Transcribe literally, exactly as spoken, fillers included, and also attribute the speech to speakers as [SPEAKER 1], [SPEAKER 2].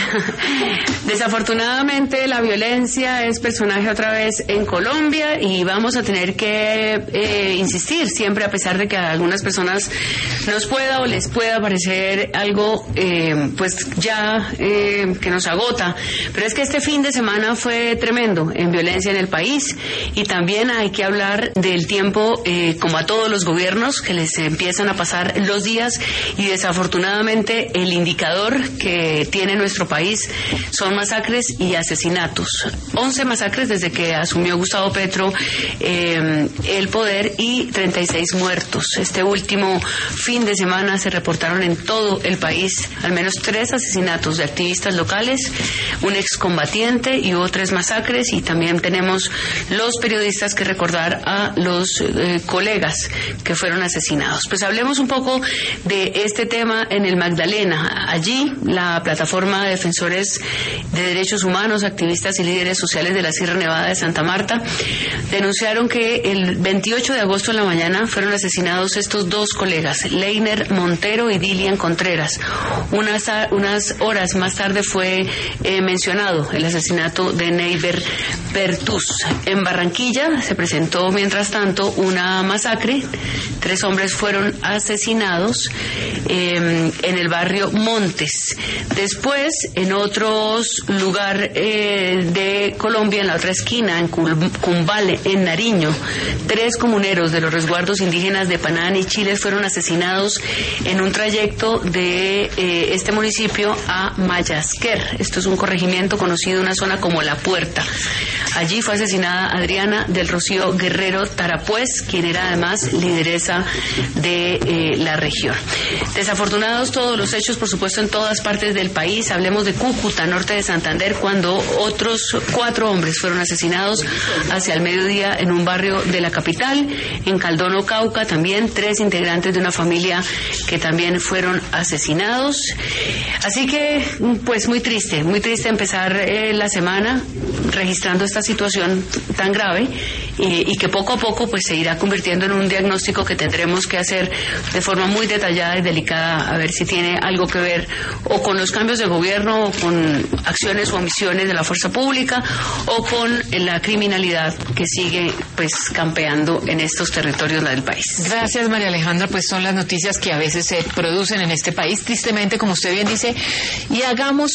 [SPEAKER 1] Desafortunadamente la violencia es personaje otra vez en Colombia y vamos a tener que eh, insistir siempre, a pesar de que a algunas personas nos pueda o les pueda parecer algo eh, pues ya eh, que nos agota, pero es que este fin de semana fue tremendo en violencia en el país y también hay que hablar del tiempo eh, como a todos los gobiernos que les empiezan a pasar los días y desafortunadamente el indicador que tiene nuestro país son masacres y asesinatos. once masacres desde que asumió Gustavo Petro eh, el poder y treinta y seis muertos. Este último fin de semana se reportaron en todo el país al menos tres asesinatos de activistas locales, un excombatiente y hubo tres masacres y también tenemos los periodistas que recordar a los eh, colegas que fueron asesinados. Pues hablemos un poco de este tema en el Magdalena. Allí la plataforma de defensores de derechos humanos, activistas y líderes sociales de la Sierra Nevada de Santa Marta denunciaron que el veintiocho de agosto en la mañana fueron asesinados estos dos colegas, Leiner Montero y Dilian Contreras. Unas, unas horas más tarde fue eh, mencionado el asesinato de Neiber Pertus. En Barranquilla se presentó mientras tanto una masacre. Tres hombres fueron asesinados eh, en el barrio Montes. Después, en otro lugar eh, de Colombia, en la otra esquina, en Cumbale, en Nariño, tres comuneros de los resguardos indígenas de Panán y Chile fueron asesinados en un trayecto de eh, este municipio a Mayasquer. Esto es un corregimiento conocido en una zona como La Puerta. Allí fue asesinada Adriana del Rocío Guerrero Tarapuez, quien era además lideresa de eh, la región. Desafortunados todos los hechos, por supuesto, en todas partes del país. Hablemos de Cúcuta, norte de Santander, cuando otros cuatro hombres fueron asesinados hacia el mediodía en un barrio de la capital. En Caldono, Cauca, también tres integrantes de una familia que también fueron asesinados. Así que, pues muy triste, muy triste empezar eh, la semana registrando esta situación tan grave eh, y que poco a poco pues se irá convirtiendo en un diagnóstico que tendremos que hacer de forma muy detallada y delicada, a ver si tiene algo que ver o con los cambios de gobierno o con acciones o omisiones de la fuerza pública o con la criminalidad que sigue pues campeando en estos territorios del país.
[SPEAKER 2] Gracias, María Alejandra. Pues son las noticias que a veces se producen en este país, tristemente, como usted bien dice, y hagamos